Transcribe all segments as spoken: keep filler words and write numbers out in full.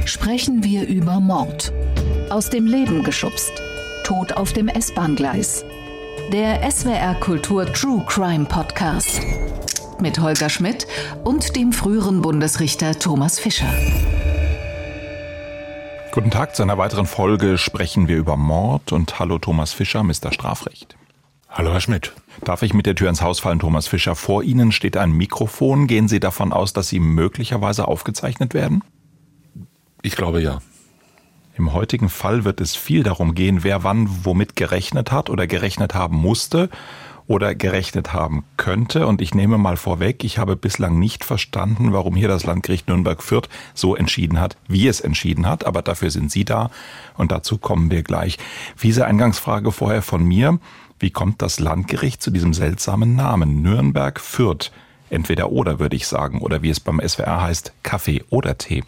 sprechen wir über Mord. Aus dem Leben geschubst. Tod auf dem S-Bahn-Gleis. Der S W R Kultur True Crime Podcast. Mit Holger Schmidt und dem früheren Bundesrichter Thomas Fischer. Guten Tag, zu einer weiteren Folge sprechen wir über Mord. Und hallo Thomas Fischer, Mister Strafrecht. Hallo Herr Schmidt. Darf ich mit der Tür ins Haus fallen, Thomas Fischer? Vor Ihnen steht ein Mikrofon. Gehen Sie davon aus, dass Sie möglicherweise aufgezeichnet werden? Ich glaube ja. Im heutigen Fall wird es viel darum gehen, wer wann womit gerechnet hat oder gerechnet haben musste oder gerechnet haben könnte. Und ich nehme mal vorweg, ich habe bislang nicht verstanden, warum hier das Landgericht Nürnberg-Fürth so entschieden hat, wie es entschieden hat. Aber dafür sind Sie da und dazu kommen wir gleich. Diese Eingangsfrage vorher von mir. Wie kommt das Landgericht zu diesem seltsamen Namen? Nürnberg-Fürth. Entweder oder, würde ich sagen. Oder wie es beim S W R heißt, Kaffee oder Tee.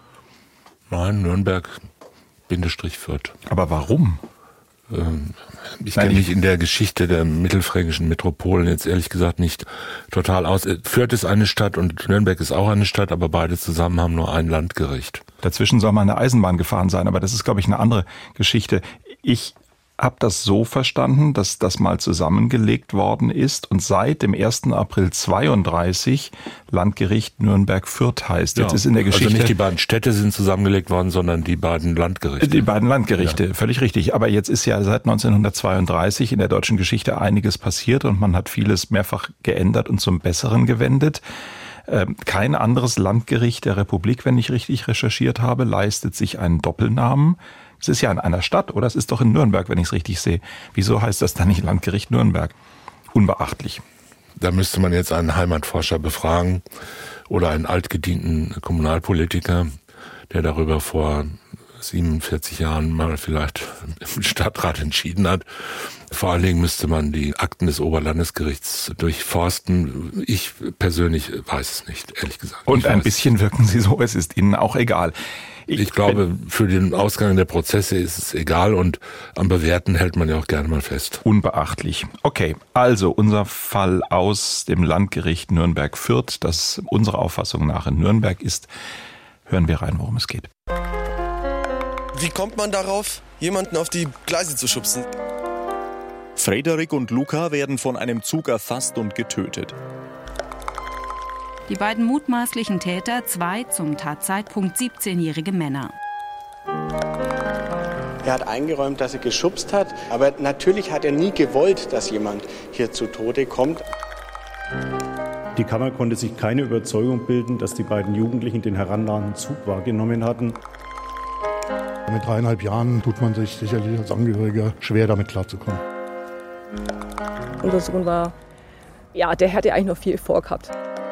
Nein, Nürnberg-Fürth. Aber warum? Ähm, ich kenne mich in der Geschichte der mittelfränkischen Metropolen jetzt ehrlich gesagt nicht total aus. Fürth ist eine Stadt und Nürnberg ist auch eine Stadt, aber beide zusammen haben nur ein Landgericht. Dazwischen soll mal eine Eisenbahn gefahren sein, aber das ist, glaube ich, eine andere Geschichte. Ich habe das so verstanden, dass das mal zusammengelegt worden ist und seit dem ersten April zweiunddreißig Landgericht Nürnberg-Fürth heißt. Jetzt ja, ist in der Geschichte, also nicht die beiden Städte sind zusammengelegt worden, sondern die beiden Landgerichte. Die beiden Landgerichte, ja. Völlig richtig. Aber jetzt ist ja seit neunzehnhundertzweiunddreißig in der deutschen Geschichte einiges passiert und man hat vieles mehrfach geändert und zum Besseren gewendet. Kein anderes Landgericht der Republik, wenn ich richtig recherchiert habe, leistet sich einen Doppelnamen. Es ist ja in einer Stadt, oder? Es ist doch in Nürnberg, wenn ich es richtig sehe. Wieso heißt das dann nicht Landgericht Nürnberg? Unbeachtlich. Da müsste man jetzt einen Heimatforscher befragen oder einen altgedienten Kommunalpolitiker, der darüber vor siebenundvierzig Jahren mal vielleicht im Stadtrat entschieden hat. Vor allen Dingen müsste man die Akten des Oberlandesgerichts durchforsten. Ich persönlich weiß es nicht, ehrlich gesagt. Und ein bisschen wirken Sie so, es ist Ihnen auch egal. Ich, ich glaube, für den Ausgang der Prozesse ist es egal und am Bewährten hält man ja auch gerne mal fest. Unbeachtlich. Okay, also unser Fall aus dem Landgericht Nürnberg-Fürth, das unserer Auffassung nach in Nürnberg ist. Hören wir rein, worum es geht. Wie kommt man darauf, jemanden auf die Gleise zu schubsen? Frederik und Luca werden von einem Zug erfasst und getötet. Die beiden mutmaßlichen Täter, zwei zum Tatzeitpunkt siebzehnjährige Männer. Er hat eingeräumt, dass er geschubst hat, aber natürlich hat er nie gewollt, dass jemand hier zu Tode kommt. Die Kammer konnte sich keine Überzeugung bilden, dass die beiden Jugendlichen den herannahenden Zug wahrgenommen hatten. Mit dreieinhalb Jahren tut man sich sicherlich als Angehöriger schwer, damit klarzukommen. Unser Sohn war, ja, der hätte eigentlich noch viel vorgehabt.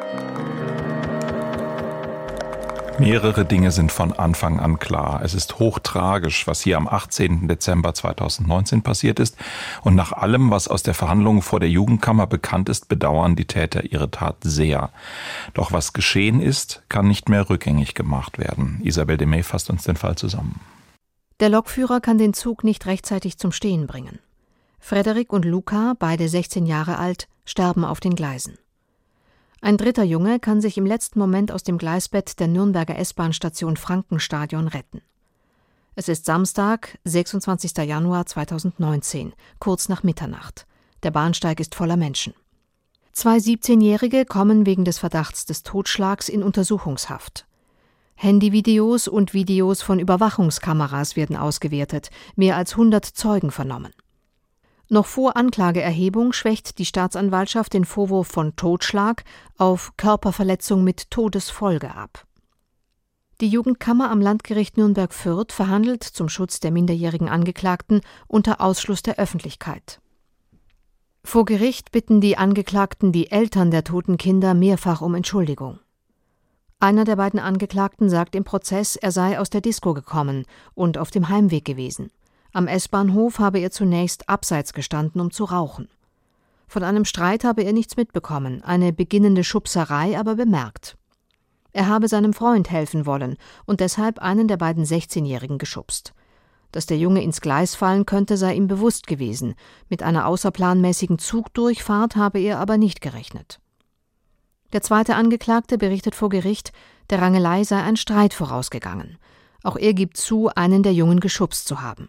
Mehrere Dinge sind von Anfang an klar. Es ist hochtragisch, was hier am achtzehnten Dezember zweitausendneunzehn passiert ist. Und nach allem, was aus der Verhandlung vor der Jugendkammer bekannt ist, bedauern die Täter ihre Tat sehr. Doch was geschehen ist, kann nicht mehr rückgängig gemacht werden. Isabel Demey fasst uns den Fall zusammen. Der Lokführer kann den Zug nicht rechtzeitig zum Stehen bringen. Frederik und Luca, beide sechzehn Jahre alt, sterben auf den Gleisen. Ein dritter Junge kann sich im letzten Moment aus dem Gleisbett der Nürnberger S-Bahn-Station Frankenstadion retten. Es ist Samstag, sechsundzwanzigster Januar zweitausendneunzehn, kurz nach Mitternacht. Der Bahnsteig ist voller Menschen. Zwei siebzehnjährige kommen wegen des Verdachts des Totschlags in Untersuchungshaft. Handyvideos und Videos von Überwachungskameras werden ausgewertet, mehr als hundert Zeugen vernommen. Noch vor Anklageerhebung schwächt die Staatsanwaltschaft den Vorwurf von Totschlag auf Körperverletzung mit Todesfolge ab. Die Jugendkammer am Landgericht Nürnberg-Fürth verhandelt zum Schutz der minderjährigen Angeklagten unter Ausschluss der Öffentlichkeit. Vor Gericht bitten die Angeklagten die Eltern der toten Kinder mehrfach um Entschuldigung. Einer der beiden Angeklagten sagt im Prozess, er sei aus der Disco gekommen und auf dem Heimweg gewesen. Am S-Bahnhof habe er zunächst abseits gestanden, um zu rauchen. Von einem Streit habe er nichts mitbekommen, eine beginnende Schubserei aber bemerkt. Er habe seinem Freund helfen wollen und deshalb einen der beiden sechzehnjährigen geschubst. Dass der Junge ins Gleis fallen könnte, sei ihm bewusst gewesen. Mit einer außerplanmäßigen Zugdurchfahrt habe er aber nicht gerechnet. Der zweite Angeklagte berichtet vor Gericht, der Rangelei sei ein Streit vorausgegangen. Auch er gibt zu, einen der Jungen geschubst zu haben.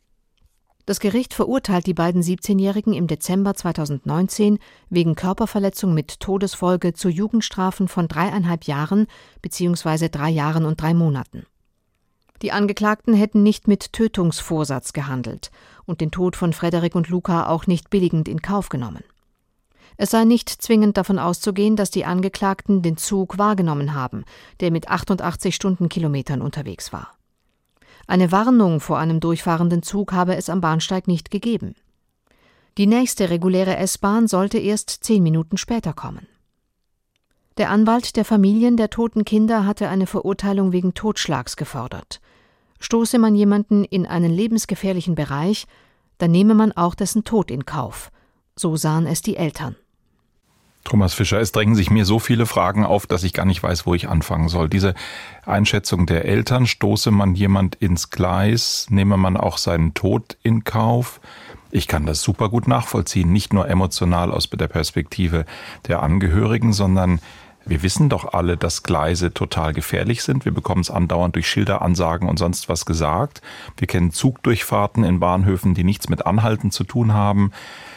Das Gericht verurteilt die beiden siebzehnjährigen im Dezember zweitausendneunzehn wegen Körperverletzung mit Todesfolge zu Jugendstrafen von dreieinhalb Jahren bzw. drei Jahren und drei Monaten. Die Angeklagten hätten nicht mit Tötungsvorsatz gehandelt und den Tod von Frederik und Luca auch nicht billigend in Kauf genommen. Es sei nicht zwingend davon auszugehen, dass die Angeklagten den Zug wahrgenommen haben, der mit achtundachtzig Stundenkilometern unterwegs war. Eine Warnung vor einem durchfahrenden Zug habe es am Bahnsteig nicht gegeben. Die nächste reguläre S-Bahn sollte erst zehn Minuten später kommen. Der Anwalt der Familien der toten Kinder hatte eine Verurteilung wegen Totschlags gefordert. Stoße man jemanden in einen lebensgefährlichen Bereich, dann nehme man auch dessen Tod in Kauf. So sahen es die Eltern. Thomas Fischer, es drängen sich mir so viele Fragen auf, dass ich gar nicht weiß, wo ich anfangen soll. Diese Einschätzung der Eltern, stoße man jemand ins Gleis, nehme man auch seinen Tod in Kauf? Ich kann das super gut nachvollziehen, nicht nur emotional aus der Perspektive der Angehörigen, sondern wir wissen doch alle, dass Gleise total gefährlich sind. Wir bekommen es andauernd durch Schilderansagen und sonst was gesagt. Wir kennen Zugdurchfahrten in Bahnhöfen, die nichts mit Anhalten zu tun haben.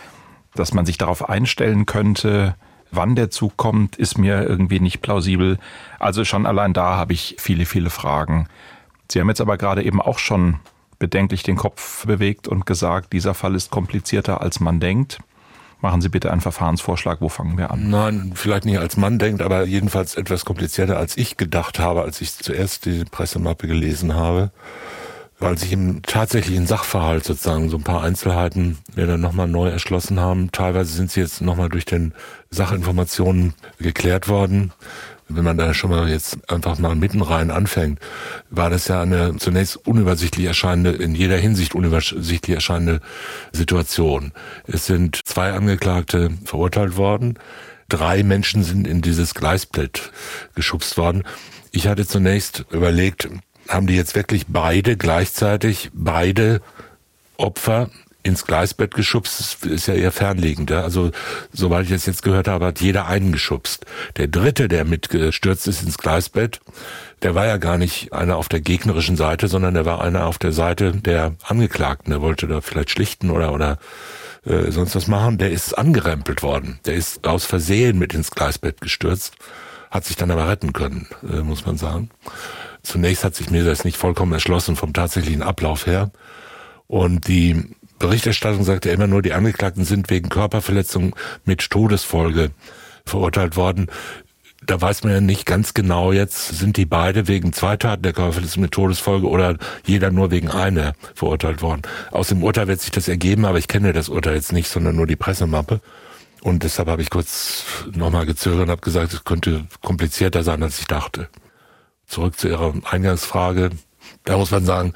Dass man sich darauf einstellen könnte, wann der Zug kommt, ist mir irgendwie nicht plausibel. Also schon allein da habe ich viele, viele Fragen. Sie haben jetzt aber gerade eben auch schon bedenklich den Kopf bewegt und gesagt, dieser Fall ist komplizierter, als man denkt. Machen Sie bitte einen Verfahrensvorschlag, wo fangen wir an? Nein, vielleicht nicht als man denkt, aber jedenfalls etwas komplizierter, als ich gedacht habe, als ich zuerst die Pressemappe gelesen habe. Weil sich im tatsächlichen Sachverhalt sozusagen so ein paar Einzelheiten mir dann nochmal neu erschlossen haben. Teilweise sind sie jetzt nochmal durch den Sachinformationen geklärt worden. Wenn man da schon mal jetzt einfach mal mitten rein anfängt, war das ja eine zunächst unübersichtlich erscheinende, in jeder Hinsicht unübersichtlich erscheinende Situation. Es sind zwei Angeklagte verurteilt worden. Drei Menschen sind in dieses Gleisbett geschubst worden. Ich hatte zunächst überlegt, haben die jetzt wirklich beide gleichzeitig, beide Opfer ins Gleisbett geschubst? Das ist ja eher fernliegend. Ja? Also, soweit ich das jetzt gehört habe, hat jeder einen geschubst. Der dritte, der mitgestürzt ist ins Gleisbett, der war ja gar nicht einer auf der gegnerischen Seite, sondern der war einer auf der Seite der Angeklagten. Der wollte da vielleicht schlichten oder, oder äh, sonst was machen. Der ist angerempelt worden. Der ist aus Versehen mit ins Gleisbett gestürzt, hat sich dann aber retten können, äh, muss man sagen. Zunächst hat sich mir das nicht vollkommen erschlossen vom tatsächlichen Ablauf her. Und die Berichterstattung sagte immer nur, die Angeklagten sind wegen Körperverletzung mit Todesfolge verurteilt worden. Da weiß man ja nicht ganz genau jetzt, sind die beide wegen zwei Taten der Körperverletzung mit Todesfolge oder jeder nur wegen einer verurteilt worden. Aus dem Urteil wird sich das ergeben, aber ich kenne das Urteil jetzt nicht, sondern nur die Pressemappe. Und deshalb habe ich kurz nochmal gezögert und habe gesagt, es könnte komplizierter sein, als ich dachte. Zurück zu Ihrer Eingangsfrage. Da muss man sagen,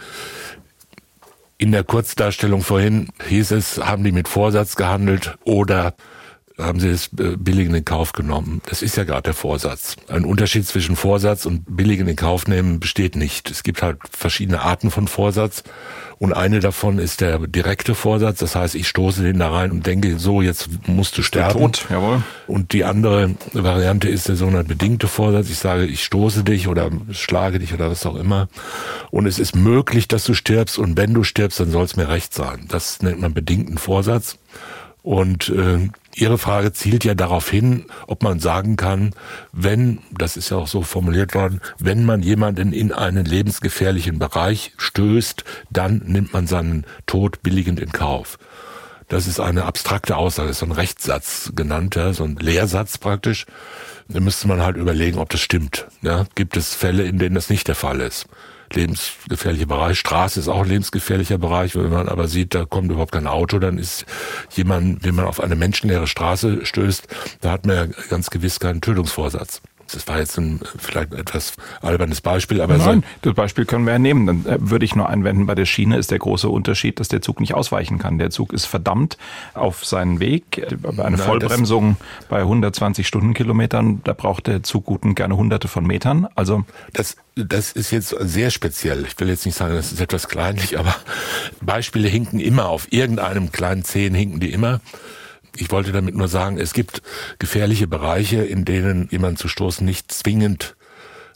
in der Kurzdarstellung vorhin hieß es, haben die mit Vorsatz gehandelt oder haben sie es billigend in Kauf genommen. Das ist ja gerade der Vorsatz. Ein Unterschied zwischen Vorsatz und billigend in Kauf nehmen besteht nicht. Es gibt halt verschiedene Arten von Vorsatz und eine davon ist der direkte Vorsatz. Das heißt, ich stoße den da rein und denke, so, jetzt musst du sterben. Tot, jawohl. Und die andere Variante ist der sogenannte bedingte Vorsatz. Ich sage, ich stoße dich oder schlage dich oder was auch immer. Und es ist möglich, dass du stirbst und wenn du stirbst, dann soll es mir recht sein. Das nennt man bedingten Vorsatz. Und äh, Ihre Frage zielt ja darauf hin, ob man sagen kann, wenn, das ist ja auch so formuliert worden, wenn man jemanden in einen lebensgefährlichen Bereich stößt, dann nimmt man seinen Tod billigend in Kauf. Das ist eine abstrakte Aussage, das ist so ein Rechtssatz genannt, ja, so ein Lehrsatz praktisch. Da müsste man halt überlegen, ob das stimmt. Ja, gibt es Fälle, in denen das nicht der Fall ist? Lebensgefährlicher Bereich. Straße ist auch ein lebensgefährlicher Bereich. Wenn man aber sieht, da kommt überhaupt kein Auto, dann ist jemand, den man auf eine menschenleere Straße stößt, da hat man ja ganz gewiss keinen Tötungsvorsatz. Das war jetzt ein vielleicht ein etwas albernes Beispiel, aber nein, so das Beispiel können wir ja nehmen. Dann würde ich nur einwenden, bei der Schiene ist der große Unterschied, dass der Zug nicht ausweichen kann. Der Zug ist verdammt auf seinen Weg. Eine nein, Vollbremsung bei hundertzwanzig Stundenkilometern, da braucht der Zug gut und gerne hunderte von Metern. Also das Das ist jetzt sehr speziell. Ich will jetzt nicht sagen, das ist etwas kleinlich, aber Beispiele hinken immer. Auf irgendeinem kleinen Zehen hinken die immer. Ich wollte damit nur sagen, es gibt gefährliche Bereiche, in denen jemand zu stoßen nicht zwingend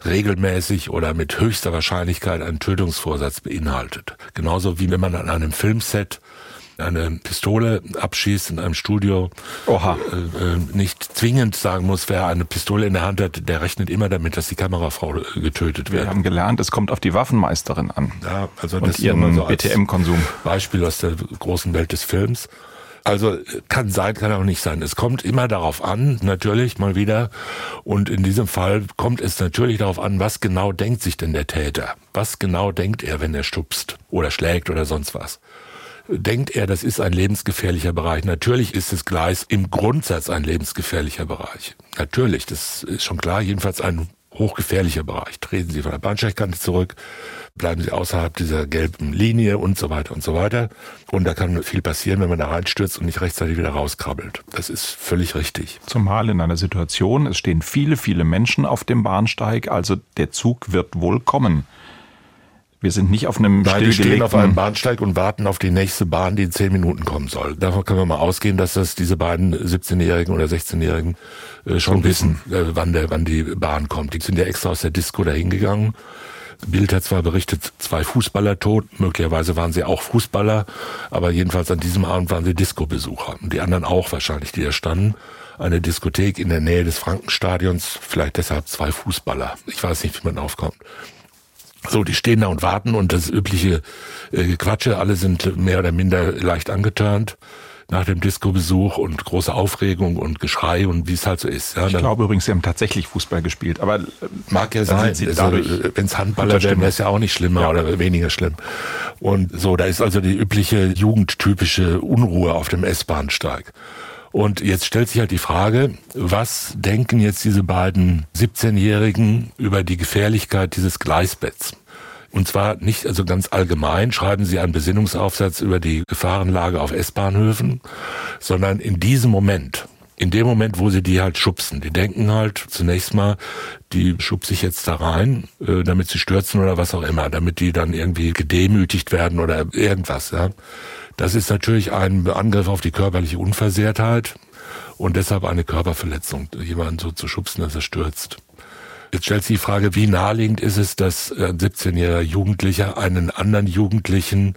regelmäßig oder mit höchster Wahrscheinlichkeit einen Tötungsvorsatz beinhaltet. Genauso wie wenn man an einem Filmset eine Pistole abschießt in einem Studio, Oha. Äh, nicht zwingend sagen muss, wer eine Pistole in der Hand hat, der rechnet immer damit, dass die Kamerafrau getötet wird. Wir haben gelernt, es kommt auf die Waffenmeisterin an. Ja, also und das ihren so B T M-Konsum. Beispiel aus der großen Welt des Films. Also kann sein, kann auch nicht sein. Es kommt immer darauf an, natürlich mal wieder. Und in diesem Fall kommt es natürlich darauf an, was genau denkt sich denn der Täter? Was genau denkt er, wenn er stupst oder schlägt oder sonst was? Denkt er, das ist ein lebensgefährlicher Bereich? Natürlich ist das Gleis im Grundsatz ein lebensgefährlicher Bereich. Natürlich, das ist schon klar, jedenfalls ein hochgefährlicher Bereich. Treten Sie von der Bahnsteigkante zurück, bleiben Sie außerhalb dieser gelben Linie und so weiter und so weiter. Und da kann viel passieren, wenn man da reinstürzt und nicht rechtzeitig wieder rauskrabbelt. Das ist völlig richtig. Zumal in einer Situation, es stehen viele, viele Menschen auf dem Bahnsteig, also der Zug wird wohl kommen. Wir sind nicht auf einem Nein, die stehen auf einem stillgelegten... Bahnsteig und warten auf die nächste Bahn, die in zehn Minuten kommen soll. Davon können wir mal ausgehen, dass das diese beiden siebzehnjährigen oder sechzehnjährigen äh, schon wissen, äh, wann, der, wann die Bahn kommt. Die sind ja extra aus der Disco dahin gegangen. Bild hat zwar berichtet, zwei Fußballer tot, möglicherweise waren sie auch Fußballer, aber jedenfalls an diesem Abend waren sie Disco-Besucher. Und die anderen auch wahrscheinlich, die da standen. Eine Diskothek in der Nähe des Frankenstadions, vielleicht deshalb zwei Fußballer. Ich weiß nicht, wie man draufkommt. So, die stehen da und warten und das übliche äh, Gequatsche, alle sind mehr oder minder leicht angeturnt nach dem Disco-Besuch und große Aufregung und Geschrei und wie es halt so ist. Ja, ich glaube übrigens, sie haben tatsächlich Fußball gespielt, aber äh, mag ja sein. Also, wenn es Handballer wären, wäre es ja auch nicht schlimmer ja. oder weniger schlimm. Und so, da ist also die übliche jugendtypische Unruhe auf dem S-Bahnsteig. Und jetzt stellt sich halt die Frage, was denken jetzt diese beiden siebzehnjährigen über die Gefährlichkeit dieses Gleisbetts? Und zwar nicht also ganz allgemein, schreiben sie einen Besinnungsaufsatz über die Gefahrenlage auf S-Bahnhöfen, sondern in diesem Moment, in dem Moment, wo sie die halt schubsen. Die denken halt zunächst mal, die schubse ich jetzt da rein, äh, damit sie stürzen oder was auch immer, damit die dann irgendwie gedemütigt werden oder irgendwas, ja. Das ist natürlich ein Angriff auf die körperliche Unversehrtheit und deshalb eine Körperverletzung, jemanden so zu schubsen, dass er stürzt. Jetzt stellt sich die Frage, wie naheliegend ist es, dass ein siebzehnjähriger Jugendlicher einen anderen Jugendlichen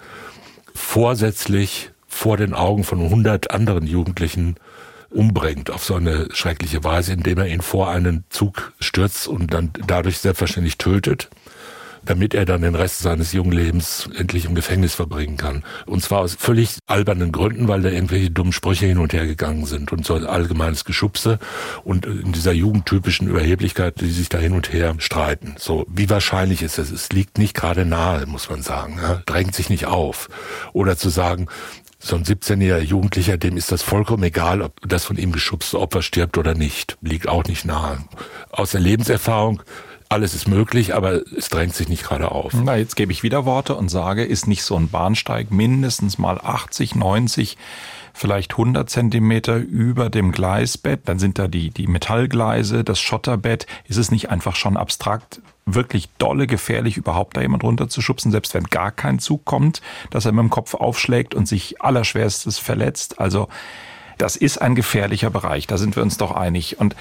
vorsätzlich vor den Augen von hundert anderen Jugendlichen umbringt auf so eine schreckliche Weise, indem er ihn vor einen Zug stürzt und dann dadurch selbstverständlich tötet, damit er dann den Rest seines jungen Lebens endlich im Gefängnis verbringen kann. Und zwar aus völlig albernen Gründen, weil da irgendwelche dummen Sprüche hin und her gegangen sind und so ein allgemeines Geschubse und in dieser jugendtypischen Überheblichkeit, die sich da hin und her streiten. So, wie wahrscheinlich ist es? Es liegt nicht gerade nahe, muss man sagen. Ja? Drängt sich nicht auf. Oder zu sagen, so ein siebzehnjähriger Jugendlicher, dem ist das vollkommen egal, ob das von ihm geschubste Opfer stirbt oder nicht. Liegt auch nicht nahe. Aus der Lebenserfahrung, alles ist möglich, aber es drängt sich nicht gerade auf. Na, jetzt gebe ich wieder Worte und sage, ist nicht so ein Bahnsteig mindestens mal achtzig, neunzig, vielleicht hundert Zentimeter über dem Gleisbett? Dann sind da die, die Metallgleise, das Schotterbett. Ist es nicht einfach schon abstrakt wirklich dolle gefährlich, überhaupt da jemand runterzuschubsen, selbst wenn gar kein Zug kommt, dass er mit dem Kopf aufschlägt und sich allerschwerstes verletzt? Also das ist ein gefährlicher Bereich, da sind wir uns doch einig. Und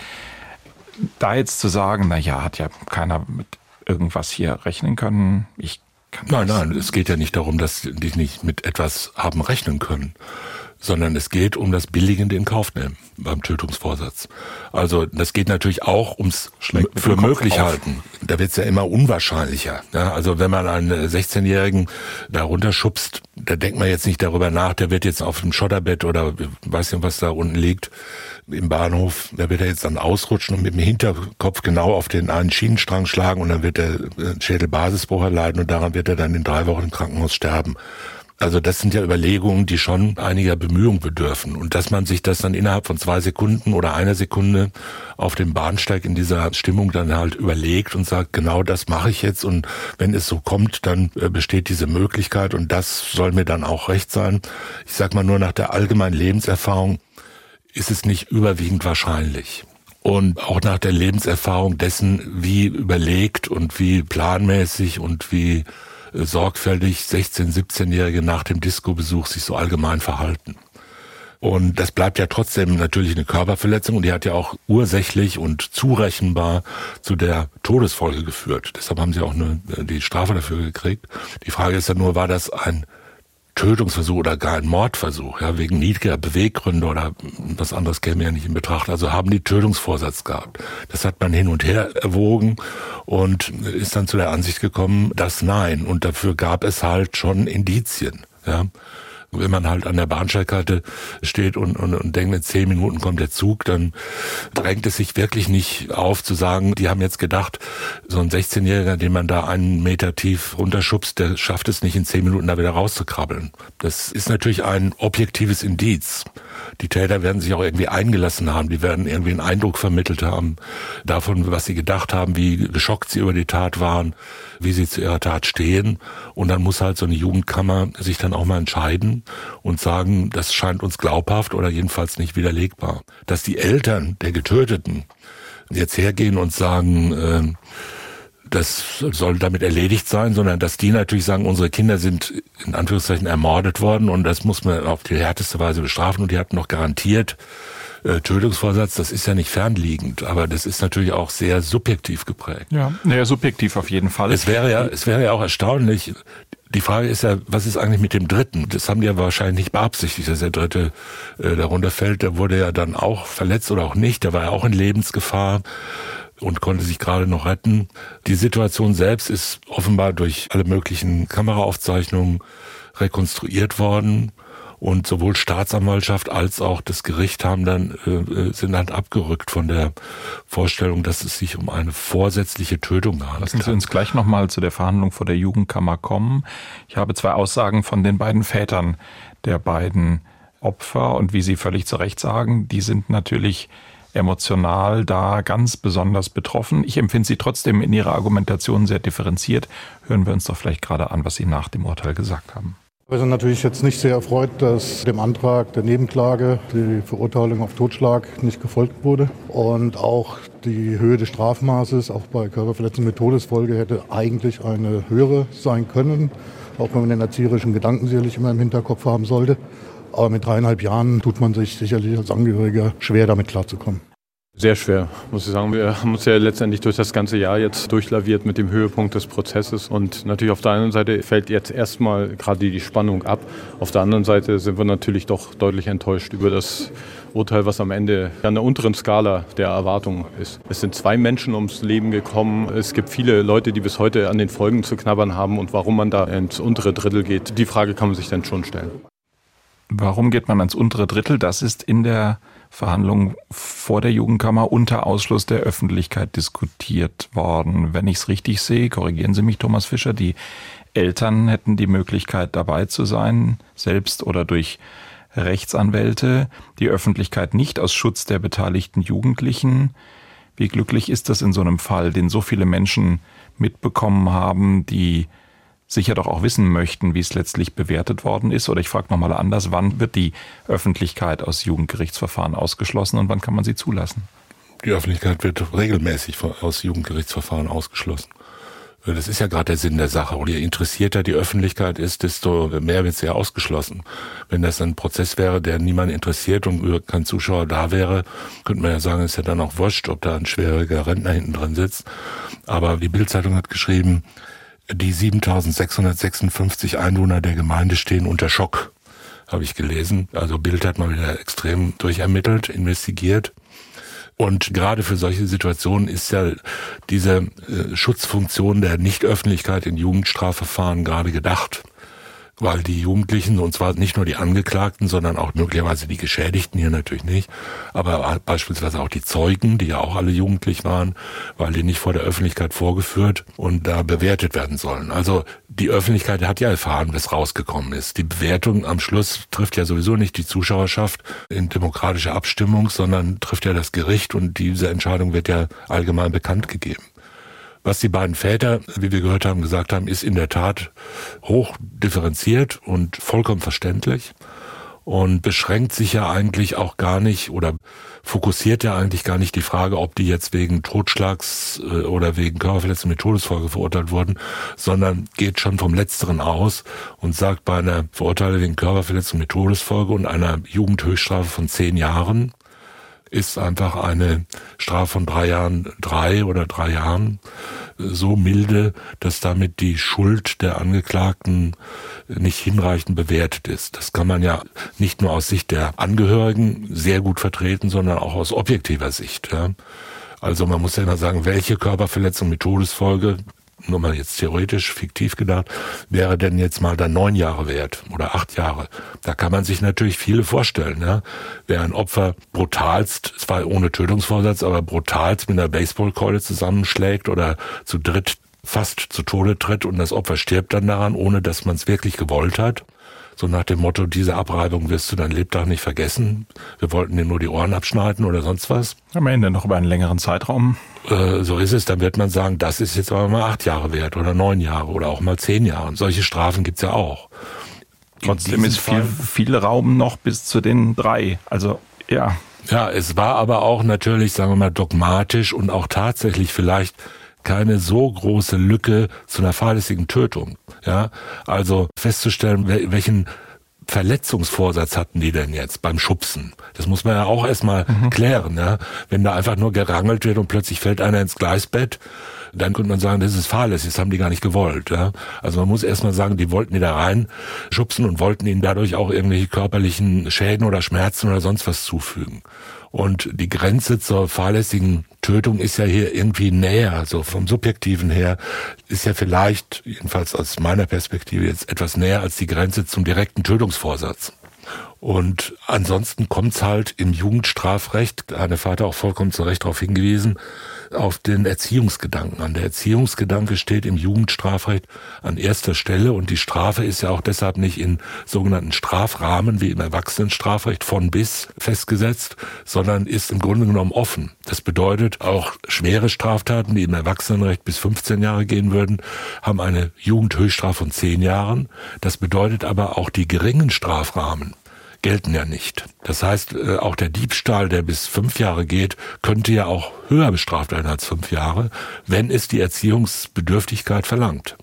da jetzt zu sagen, na ja, hat ja keiner mit irgendwas hier rechnen können, ich kann Nein, nein, es geht ja nicht darum, dass die nicht mit etwas haben rechnen können, sondern es geht um das billigende in Kauf nehmen beim Tötungsvorsatz. Also das geht natürlich auch ums für möglich halten. Da wird's ja immer unwahrscheinlicher. Ja, also wenn man einen sechzehnjährigen da runterschubst, da denkt man jetzt nicht darüber nach, der wird jetzt auf dem Schotterbett oder weiß nicht, was da unten liegt, im Bahnhof, da wird er jetzt dann ausrutschen und mit dem Hinterkopf genau auf den einen Schienenstrang schlagen und dann wird er Schädelbasisbruch erleiden und daran wird er dann in drei Wochen im Krankenhaus sterben. Also das sind ja Überlegungen, die schon einiger Bemühung bedürfen. Und dass man sich das dann innerhalb von zwei Sekunden oder einer Sekunde auf dem Bahnsteig in dieser Stimmung dann halt überlegt und sagt, genau das mache ich jetzt und wenn es so kommt, dann besteht diese Möglichkeit und das soll mir dann auch recht sein. Ich sag mal nur nach der allgemeinen Lebenserfahrung ist es nicht überwiegend wahrscheinlich. Und auch nach der Lebenserfahrung dessen, wie überlegt und wie planmäßig und wie sorgfältig sechzehn-, siebzehnjährige nach dem Disco-Besuch sich so allgemein verhalten. Und das bleibt ja trotzdem natürlich eine Körperverletzung und die hat ja auch ursächlich und zurechenbar zu der Todesfolge geführt. Deshalb haben sie auch eine, die Strafe dafür gekriegt. Die Frage ist ja nur, war das ein Tötungsversuch oder gar ein Mordversuch, ja, wegen niedriger Beweggründe oder was anderes käme ja nicht in Betracht. Also haben die Tötungsvorsatz gehabt. Das hat man hin und her erwogen und ist dann zu der Ansicht gekommen, dass nein. Und dafür gab es halt schon Indizien, ja. Wenn man halt an der Bahnsteigkante steht und, und, und denkt, in zehn Minuten kommt der Zug, dann drängt es sich wirklich nicht auf zu sagen, die haben jetzt gedacht, so ein sechzehnjähriger, den man da einen Meter tief runterschubst, der schafft es nicht in zehn Minuten da wieder rauszukrabbeln. Das ist natürlich ein objektives Indiz. Die Täter werden sich auch irgendwie eingelassen haben, die werden irgendwie einen Eindruck vermittelt haben davon, was sie gedacht haben, wie geschockt sie über die Tat waren, wie sie zu ihrer Tat stehen. Und dann muss halt so eine Jugendkammer sich dann auch mal entscheiden und sagen, das scheint uns glaubhaft oder jedenfalls nicht widerlegbar. Dass die Eltern der Getöteten jetzt hergehen und sagen, äh, das soll damit erledigt sein, sondern dass die natürlich sagen, unsere Kinder sind in Anführungszeichen ermordet worden und das muss man auf die härteste Weise bestrafen und die hatten noch garantiert äh, Tötungsvorsatz, das ist ja nicht fernliegend, aber das ist natürlich auch sehr subjektiv geprägt. Ja, naja, subjektiv auf jeden Fall. Es wäre ja, es wäre ja auch erstaunlich. Die Frage ist ja, was ist eigentlich mit dem Dritten? Das haben die ja wahrscheinlich nicht beabsichtigt, dass der Dritte äh, darunter fällt. Der wurde ja dann auch verletzt oder auch nicht. Der war ja auch in Lebensgefahr und konnte sich gerade noch retten. Die Situation selbst ist offenbar durch alle möglichen Kameraaufzeichnungen rekonstruiert worden. Und sowohl Staatsanwaltschaft als auch das Gericht haben dann äh, sind dann abgerückt von der Vorstellung, dass es sich um eine vorsätzliche Tötung handelt. Lassen Sie uns gleich nochmal zu der Verhandlung vor der Jugendkammer kommen. Ich habe zwei Aussagen von den beiden Vätern der beiden Opfer und wie Sie völlig zu Recht sagen, die sind natürlich emotional da ganz besonders betroffen. Ich empfinde sie trotzdem in ihrer Argumentation sehr differenziert. Hören wir uns doch vielleicht gerade an, was Sie nach dem Urteil gesagt haben. Wir sind natürlich jetzt nicht sehr erfreut, dass dem Antrag der Nebenklage die Verurteilung auf Totschlag nicht gefolgt wurde. Und auch die Höhe des Strafmaßes, auch bei Körperverletzung mit Todesfolge, hätte eigentlich eine höhere sein können. Auch wenn man den erzieherischen Gedanken sicherlich immer im Hinterkopf haben sollte. Aber mit dreieinhalb Jahren tut man sich sicherlich als Angehöriger schwer, damit klarzukommen. Sehr schwer, muss ich sagen. Wir haben uns ja letztendlich durch das ganze Jahr jetzt durchlaviert mit dem Höhepunkt des Prozesses. Und natürlich auf der einen Seite fällt jetzt erstmal gerade die Spannung ab. Auf der anderen Seite sind wir natürlich doch deutlich enttäuscht über das Urteil, was am Ende an der unteren Skala der Erwartung ist. Es sind zwei Menschen ums Leben gekommen. Es gibt viele Leute, die bis heute an den Folgen zu knabbern haben. Und warum man da ins untere Drittel geht, die Frage kann man sich dann schon stellen. Warum geht man ans untere Drittel? Das ist in der Verhandlung vor der Jugendkammer unter Ausschluss der Öffentlichkeit diskutiert worden. Wenn ich es richtig sehe, korrigieren Sie mich, Thomas Fischer, die Eltern hätten die Möglichkeit dabei zu sein, selbst oder durch Rechtsanwälte, die Öffentlichkeit nicht aus Schutz der beteiligten Jugendlichen. Wie glücklich ist das in so einem Fall, den so viele Menschen mitbekommen haben, die sicher doch auch wissen möchten, wie es letztlich bewertet worden ist? Oder ich frage nochmal anders, wann wird die Öffentlichkeit aus Jugendgerichtsverfahren ausgeschlossen und wann kann man sie zulassen? Die Öffentlichkeit wird regelmäßig aus Jugendgerichtsverfahren ausgeschlossen. Das ist ja gerade der Sinn der Sache. Und je interessierter die Öffentlichkeit ist, desto mehr wird sie ja ausgeschlossen. Wenn das ein Prozess wäre, der niemand interessiert und kein Zuschauer da wäre, könnte man ja sagen, ist ja dann auch wurscht, ob da ein schwieriger Rentner hinten drin sitzt. Aber die Bild-Zeitung hat geschrieben, die siebentausendsechshundertsechsundfünfzig Einwohner der Gemeinde stehen unter Schock, habe ich gelesen. Also Bild hat mal wieder extrem durchermittelt, investigiert. Und gerade für solche Situationen ist ja diese äh, Schutzfunktion der Nichtöffentlichkeit in Jugendstrafverfahren gerade gedacht. Weil die Jugendlichen, und zwar nicht nur die Angeklagten, sondern auch möglicherweise die Geschädigten hier natürlich nicht, aber beispielsweise auch die Zeugen, die ja auch alle jugendlich waren, weil die nicht vor der Öffentlichkeit vorgeführt und da bewertet werden sollen. Also die Öffentlichkeit hat ja erfahren, was rausgekommen ist. Die Bewertung am Schluss trifft ja sowieso nicht die Zuschauerschaft in demokratischer Abstimmung, sondern trifft ja das Gericht und diese Entscheidung wird ja allgemein bekannt gegeben. Was die beiden Väter, wie wir gehört haben, gesagt haben, ist in der Tat hoch differenziert und vollkommen verständlich. und beschränkt sich ja eigentlich auch gar nicht oder fokussiert ja eigentlich gar nicht die Frage, ob die jetzt wegen Totschlags oder wegen Körperverletzung mit Todesfolge verurteilt wurden, sondern geht schon vom Letzteren aus und sagt, bei einer Verurteilung wegen Körperverletzung mit Todesfolge und einer Jugendhöchststrafe von zehn Jahren ist einfach eine Strafe von drei Jahren, drei oder drei Jahren so milde, dass damit die Schuld der Angeklagten nicht hinreichend bewertet ist. Das kann man ja nicht nur aus Sicht der Angehörigen sehr gut vertreten, sondern auch aus objektiver Sicht. Ja. Also man muss ja immer sagen, welche Körperverletzung mit Todesfolge, nur mal jetzt theoretisch, fiktiv gedacht, wäre denn jetzt mal dann neun Jahre wert oder acht Jahre. Da kann man sich natürlich viele vorstellen. Ja? Wer ein Opfer brutalst, zwar ohne Tötungsvorsatz, aber brutalst mit einer Baseballkeule zusammenschlägt oder zu dritt fast zu Tode tritt und das Opfer stirbt dann daran, ohne dass man es wirklich gewollt hat. So nach dem Motto, diese Abreibung wirst du dein Lebtag nicht vergessen. Wir wollten dir nur die Ohren abschneiden oder sonst was. Am Ende noch über einen längeren Zeitraum. Äh, so ist es. Dann wird man sagen, das ist jetzt aber mal acht Jahre wert oder neun Jahre oder auch mal zehn Jahre. Solche Strafen gibt's ja auch. Trotzdem ist viel, viel Raum noch bis zu den drei. Also, ja. Ja, es war aber auch natürlich, sagen wir mal, dogmatisch und auch tatsächlich vielleicht keine so große Lücke zu einer fahrlässigen Tötung. Ja, also festzustellen, welchen Verletzungsvorsatz hatten die denn jetzt beim Schubsen? Das muss man ja auch erstmal mhm. klären. Ja? Wenn da einfach nur gerangelt wird und plötzlich fällt einer ins Gleisbett, dann könnte man sagen, das ist fahrlässig, das haben die gar nicht gewollt. Ja? Also man muss erstmal sagen, die wollten die da rein schubsen und wollten ihnen dadurch auch irgendwelche körperlichen Schäden oder Schmerzen oder sonst was zufügen. Und die Grenze zur fahrlässigen Tötung ist ja hier irgendwie näher, so vom Subjektiven her, ist ja vielleicht, jedenfalls aus meiner Perspektive jetzt etwas näher als die Grenze zum direkten Tötungsvorsatz. Und ansonsten kommt's halt im Jugendstrafrecht, da hat der Vater auch vollkommen zu Recht darauf hingewiesen, auf den Erziehungsgedanken an. Der Erziehungsgedanke steht im Jugendstrafrecht an erster Stelle und die Strafe ist ja auch deshalb nicht in sogenannten Strafrahmen wie im Erwachsenenstrafrecht von bis festgesetzt, sondern ist im Grunde genommen offen. Das bedeutet, auch schwere Straftaten, die im Erwachsenenrecht bis fünfzehn Jahre gehen würden, haben eine Jugendhöchststrafe von zehn Jahren. Das bedeutet aber auch die geringen Strafrahmen gelten ja nicht. Das heißt, auch der Diebstahl, der bis fünf Jahre geht, könnte ja auch höher bestraft werden als fünf Jahre, wenn es die Erziehungsbedürftigkeit verlangt.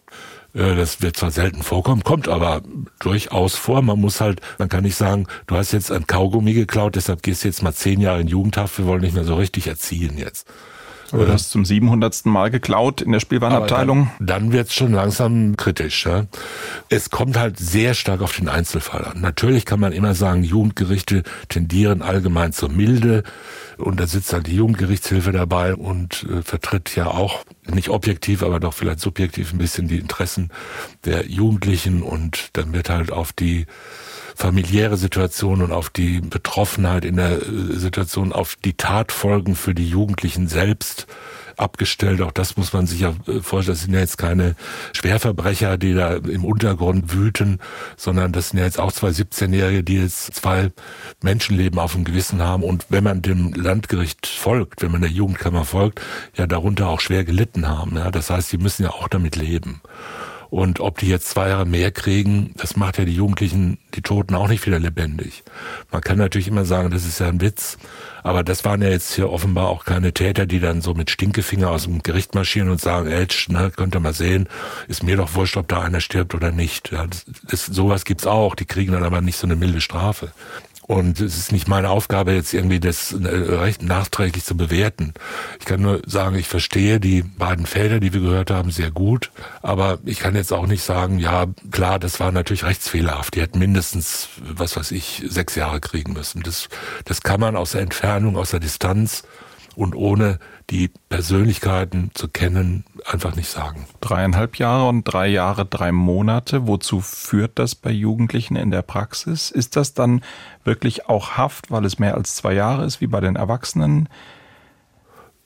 Das wird zwar selten vorkommen, kommt aber durchaus vor. Man muss halt, man kann nicht sagen, du hast jetzt ein Kaugummi geklaut, deshalb gehst du jetzt mal zehn Jahre in Jugendhaft, wir wollen nicht mehr so richtig erziehen jetzt. Aber du hast zum siebenhundertsten Mal geklaut in der Spielwarenabteilung. Dann, dann wird's schon langsam kritisch. Ja? Es kommt halt sehr stark auf den Einzelfall an. Natürlich kann man immer sagen, Jugendgerichte tendieren allgemein zur Milde. Und da sitzt halt die Jugendgerichtshilfe dabei und äh, vertritt ja auch, nicht objektiv, aber doch vielleicht subjektiv ein bisschen die Interessen der Jugendlichen. Und dann wird halt auf die familiäre Situation und auf die Betroffenheit in der Situation, auf die Tatfolgen für die Jugendlichen selbst abgestellt. Auch das muss man sich ja vorstellen. Das sind ja jetzt keine Schwerverbrecher, die da im Untergrund wüten, sondern das sind ja jetzt auch zwei siebzehnjährige, die jetzt zwei Menschenleben auf dem Gewissen haben und wenn man dem Landgericht folgt, wenn man der Jugendkammer folgt, ja darunter auch schwer gelitten haben. Ja, das heißt, die müssen ja auch damit leben. Und ob die jetzt zwei Jahre mehr kriegen, das macht ja die Jugendlichen, die Toten auch nicht wieder lebendig. Man kann natürlich immer sagen, das ist ja ein Witz, aber das waren ja jetzt hier offenbar auch keine Täter, die dann so mit Stinkefinger aus dem Gericht marschieren und sagen, Edge, ne, könnt ihr mal sehen, ist mir doch wurscht, ob da einer stirbt oder nicht. Ja, das, das, sowas gibt's auch, die kriegen dann aber nicht so eine milde Strafe. Und es ist nicht meine Aufgabe, jetzt irgendwie das recht nachträglich zu bewerten. Ich kann nur sagen, ich verstehe die beiden Väter, die wir gehört haben, sehr gut. Aber ich kann jetzt auch nicht sagen, ja, klar, das war natürlich rechtsfehlerhaft. Die hätten mindestens, was weiß ich, sechs Jahre kriegen müssen. Das, das kann man aus der Entfernung, aus der Distanz und ohne die Persönlichkeiten zu kennen, einfach nicht sagen. Dreieinhalb Jahre und drei Jahre, drei Monate. Wozu führt das bei Jugendlichen in der Praxis? Ist das dann wirklich auch Haft, weil es mehr als zwei Jahre ist, wie bei den Erwachsenen?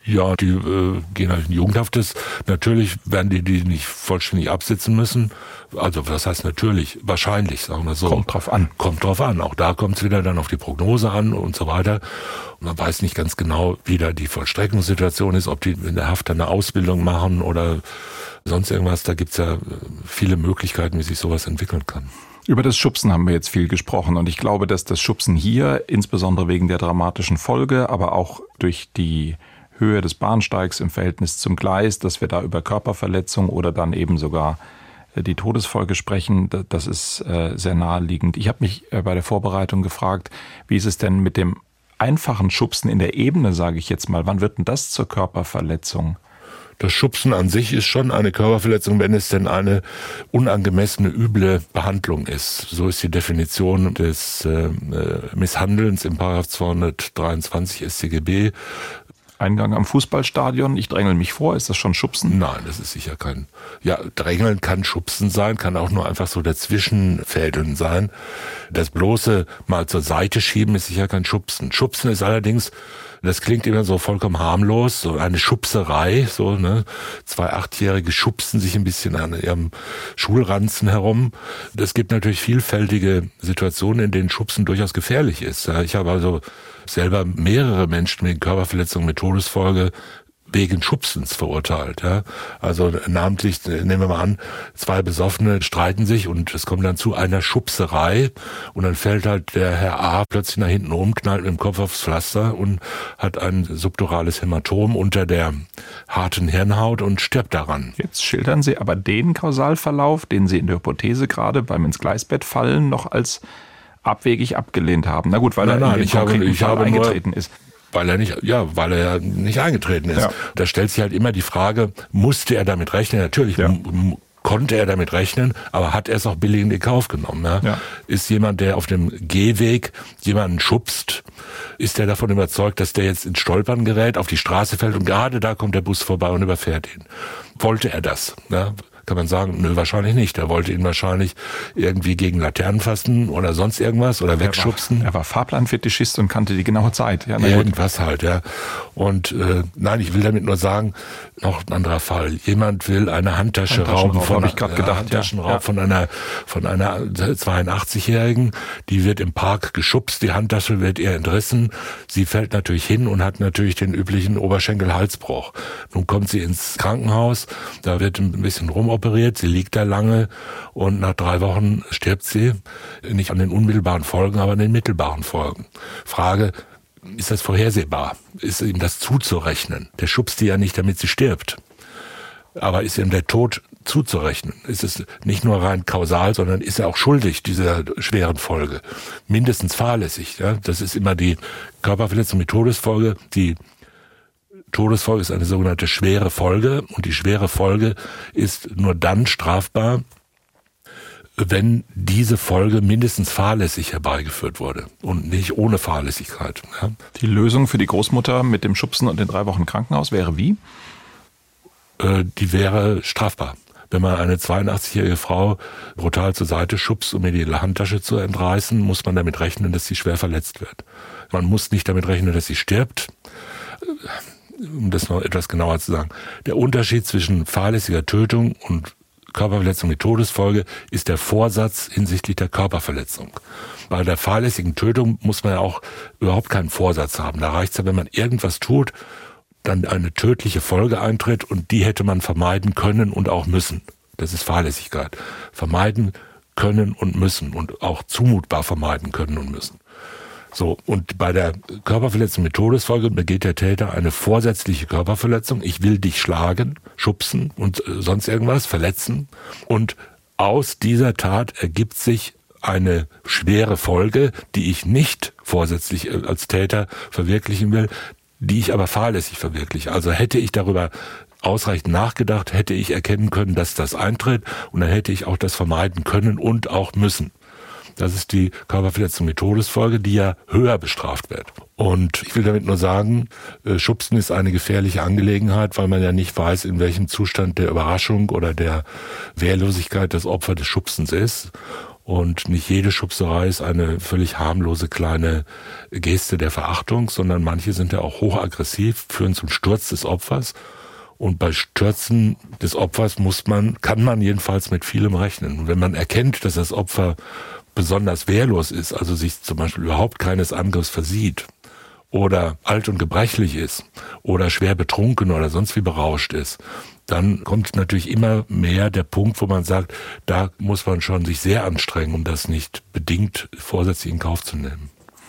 Ja, die äh, gehen halt in Jugendhaftes. Natürlich werden die die nicht vollständig absitzen müssen. Also was heißt natürlich? Wahrscheinlich, sagen wir so. Kommt drauf an. Kommt drauf an. Auch da kommt es wieder dann auf die Prognose an und so weiter. Und man weiß nicht ganz genau, wie da die Vollstreckungssituation ist, ob die in der Haft eine Ausbildung machen oder sonst irgendwas. Da gibt's ja viele Möglichkeiten, wie sich sowas entwickeln kann. Über das Schubsen haben wir jetzt viel gesprochen und ich glaube, dass das Schubsen hier, insbesondere wegen der dramatischen Folge, aber auch durch die Höhe des Bahnsteigs im Verhältnis zum Gleis, dass wir da über Körperverletzung oder dann eben sogar die Todesfolge sprechen, das ist sehr naheliegend. Ich habe mich bei der Vorbereitung gefragt, wie ist es denn mit dem einfachen Schubsen in der Ebene, sage ich jetzt mal, wann wird denn das zur Körperverletzung? Das Schubsen an sich ist schon eine Körperverletzung, wenn es denn eine unangemessene, üble Behandlung ist. So ist die Definition des äh, Misshandelns im Paragraph zweihundertdreiundzwanzig S t G B. Eingang am Fußballstadion, ich drängel mich vor, ist das schon Schubsen? Nein, das ist sicher kein... Ja, drängeln kann Schubsen sein, kann auch nur einfach so dazwischenfädeln sein. Das bloße mal zur Seite schieben ist sicher kein Schubsen. Schubsen ist allerdings... Das klingt immer so vollkommen harmlos, so eine Schubserei, so, ne. Zwei Achtjährige schubsen sich ein bisschen an ihrem Schulranzen herum. Es gibt natürlich vielfältige Situationen, in denen Schubsen durchaus gefährlich ist. Ich habe also selber mehrere Menschen wegen Körperverletzung mit Todesfolge wegen Schubsens verurteilt. Ja. Also namentlich, nehmen wir mal an, zwei Besoffene streiten sich und es kommt dann zu einer Schubserei und dann fällt halt der Herr A plötzlich nach hinten um, knallt mit dem Kopf aufs Pflaster und hat ein subdurales Hämatom unter der harten Hirnhaut und stirbt daran. Jetzt schildern Sie aber den Kausalverlauf, den Sie in der Hypothese gerade beim ins Gleisbett fallen noch als abwegig abgelehnt haben. Na gut, weil nein, er nein, in den ich habe, ich Fall habe eingetreten nur, ist. Weil er nicht, ja, weil er ja nicht eingetreten ist. Ja. Da stellt sich halt immer die Frage, musste er damit rechnen? Natürlich ja. m- konnte er damit rechnen, aber hat er es auch billigend in Kauf genommen? Ja? Ja. Ist jemand, der auf dem Gehweg jemanden schubst, ist er davon überzeugt, dass der jetzt ins Stolpern gerät, auf die Straße fällt und gerade da kommt der Bus vorbei und überfährt ihn? Wollte er das? Ja? Kann man sagen, nö, wahrscheinlich nicht. Er wollte ihn wahrscheinlich irgendwie gegen Laternen fassen oder sonst irgendwas oder wegschubsen. Er war, er war Fahrplanfetischist und kannte die genaue Zeit. Ja, irgendwas halt, ja. Und äh, nein, ich will damit nur sagen, noch ein anderer Fall. Jemand will eine Handtasche rauben von, habe ich gerade gedacht, Handtaschenraub ja. von einer von einer zweiundachtzig-Jährigen. Die wird im Park geschubst, die Handtasche wird ihr entrissen. Sie fällt natürlich hin und hat natürlich den üblichen Oberschenkel-Halsbruch. Nun kommt sie ins Krankenhaus, da wird ein bisschen rum operiert, sie liegt da lange und nach drei Wochen stirbt sie. Nicht an den unmittelbaren Folgen, aber an den mittelbaren Folgen. Frage, ist das vorhersehbar? Ist ihm das zuzurechnen? Der schubst sie ja nicht, damit sie stirbt. Aber ist ihm der Tod zuzurechnen? Ist es nicht nur rein kausal, sondern ist er auch schuldig dieser schweren Folge? Mindestens fahrlässig. Ja? Das ist immer die Körperverletzung mit Todesfolge, die Todesfolge ist eine sogenannte schwere Folge und die schwere Folge ist nur dann strafbar, wenn diese Folge mindestens fahrlässig herbeigeführt wurde und nicht ohne Fahrlässigkeit. Ja. Die Lösung für die Großmutter mit dem Schubsen und den drei Wochen Krankenhaus wäre wie? Äh, die wäre strafbar. Wenn man eine zweiundachtzig-jährige Frau brutal zur Seite schubst, um ihr die Handtasche zu entreißen, muss man damit rechnen, dass sie schwer verletzt wird. Man muss nicht damit rechnen, dass sie stirbt. Um das noch etwas genauer zu sagen. Der Unterschied zwischen fahrlässiger Tötung und Körperverletzung mit Todesfolge ist der Vorsatz hinsichtlich der Körperverletzung. Bei der fahrlässigen Tötung muss man ja auch überhaupt keinen Vorsatz haben. Da reicht es ja, wenn man irgendwas tut, dann eine tödliche Folge eintritt und die hätte man vermeiden können und auch müssen. Das ist Fahrlässigkeit. Vermeiden können und müssen und auch zumutbar vermeiden können und müssen. So, und bei der Körperverletzung mit Todesfolge begeht der Täter eine vorsätzliche Körperverletzung. Ich will dich schlagen, schubsen und sonst irgendwas, verletzen. Und aus dieser Tat ergibt sich eine schwere Folge, die ich nicht vorsätzlich als Täter verwirklichen will, die ich aber fahrlässig verwirkliche. Also hätte ich darüber ausreichend nachgedacht, hätte ich erkennen können, dass das eintritt und dann hätte ich auch das vermeiden können und auch müssen. Das ist die Körperverletzung mit Todesfolge, die ja höher bestraft wird. Und ich will damit nur sagen, Schubsen ist eine gefährliche Angelegenheit, weil man ja nicht weiß, in welchem Zustand der Überraschung oder der Wehrlosigkeit das Opfer des Schubsens ist. Und nicht jede Schubserei ist eine völlig harmlose kleine Geste der Verachtung, sondern manche sind ja auch hochaggressiv, führen zum Sturz des Opfers. Und bei Stürzen des Opfers muss man, kann man jedenfalls mit vielem rechnen. Und wenn man erkennt, dass das Opfer besonders wehrlos ist, also sich zum Beispiel überhaupt keines Angriffs versieht oder alt und gebrechlich ist oder schwer betrunken oder sonst wie berauscht ist, dann kommt natürlich immer mehr der Punkt, wo man sagt, da muss man schon sich sehr anstrengen, um das nicht bedingt vorsätzlich in Kauf zu nehmen.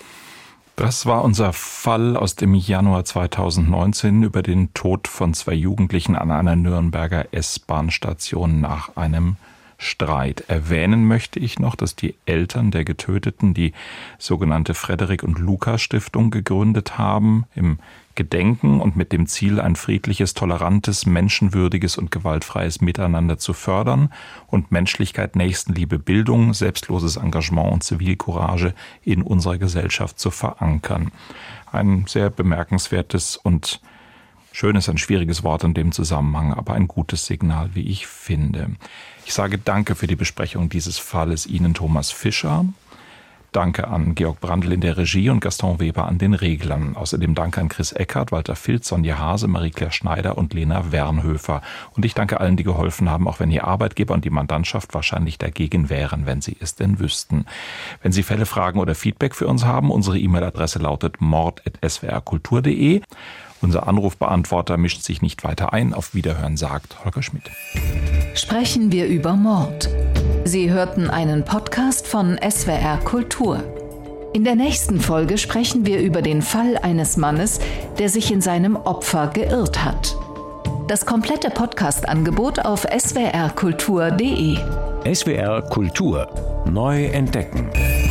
Das war unser Fall aus dem Januar zweitausendneunzehn über den Tod von zwei Jugendlichen an einer Nürnberger S-Bahn-Station nach einem Streit. Erwähnen möchte ich noch, dass die Eltern der Getöteten die sogenannte Frederik und Luca Stiftung gegründet haben, im Gedenken und mit dem Ziel, ein friedliches, tolerantes, menschenwürdiges und gewaltfreies Miteinander zu fördern und Menschlichkeit, Nächstenliebe, Bildung, selbstloses Engagement und Zivilcourage in unserer Gesellschaft zu verankern. Ein sehr bemerkenswertes und schönes, ein schwieriges Wort in dem Zusammenhang, aber ein gutes Signal, wie ich finde. Ich sage Danke für die Besprechung dieses Falles Ihnen, Thomas Fischer. Danke an Georg Brandl in der Regie und Gaston Weber an den Reglern. Außerdem danke an Chris Eckert, Walter Filz, Sonja Hase, Marie-Claire Schneider und Lena Wernhöfer. Und ich danke allen, die geholfen haben, auch wenn Ihr Arbeitgeber und die Mandantschaft wahrscheinlich dagegen wären, wenn sie es denn wüssten. Wenn Sie Fälle, Fragen oder Feedback für uns haben, unsere E-Mail-Adresse lautet mord at s w r kultur punkt d e. Unser Anrufbeantworter mischt sich nicht weiter ein. Auf Wiederhören, sagt Holger Schmidt. Sprechen wir über Mord. Sie hörten einen Podcast von S W R Kultur. In der nächsten Folge sprechen wir über den Fall eines Mannes, der sich in seinem Opfer geirrt hat. Das komplette Podcast-Angebot auf s w r kultur punkt d e. S W R Kultur. Neu entdecken.